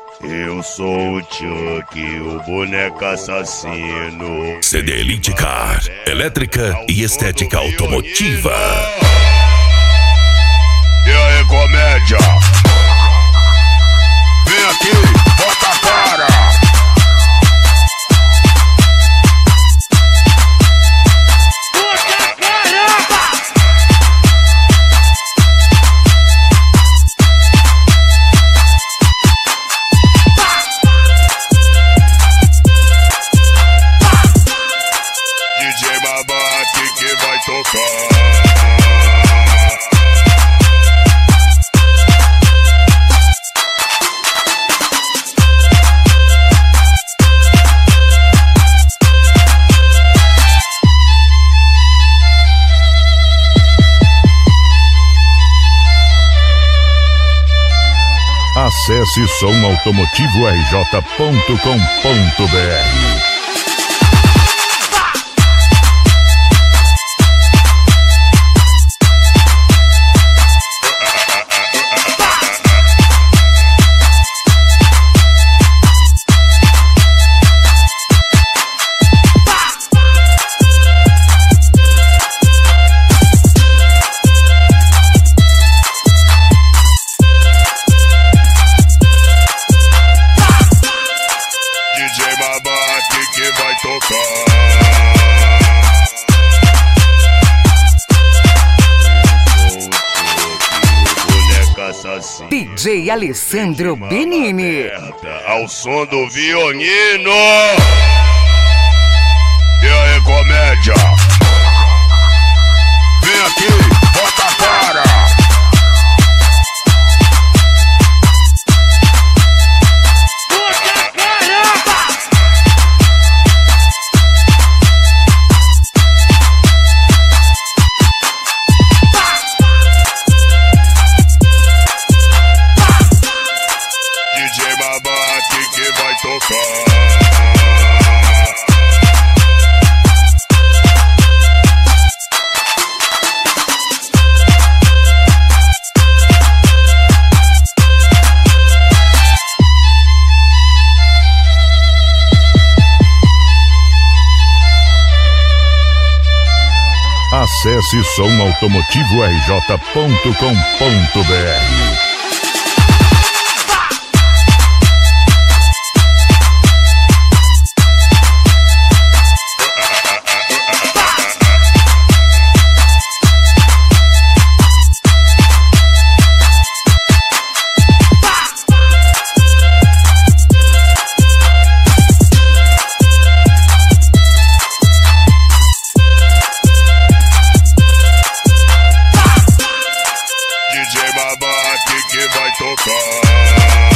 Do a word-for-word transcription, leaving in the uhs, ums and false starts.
Eu sou o Chuck, o boneco assassino. C D Elite Car, elétrica e estética automotiva. E aí, comédia? Vem aqui, bota a cara. D J Babaque que vai tocar. Acesse som automotivo r j ponto com ponto b r. D J Babaque que vai tocar. Boneco assassino. D J Alessandro Benini. Ao som do violino. E aí, comédia? Vem aqui, bota a cara. D J Babaque que vai tocar. Acesse som automotivo r j ponto com ponto b r. D J Babaque que vai tocar.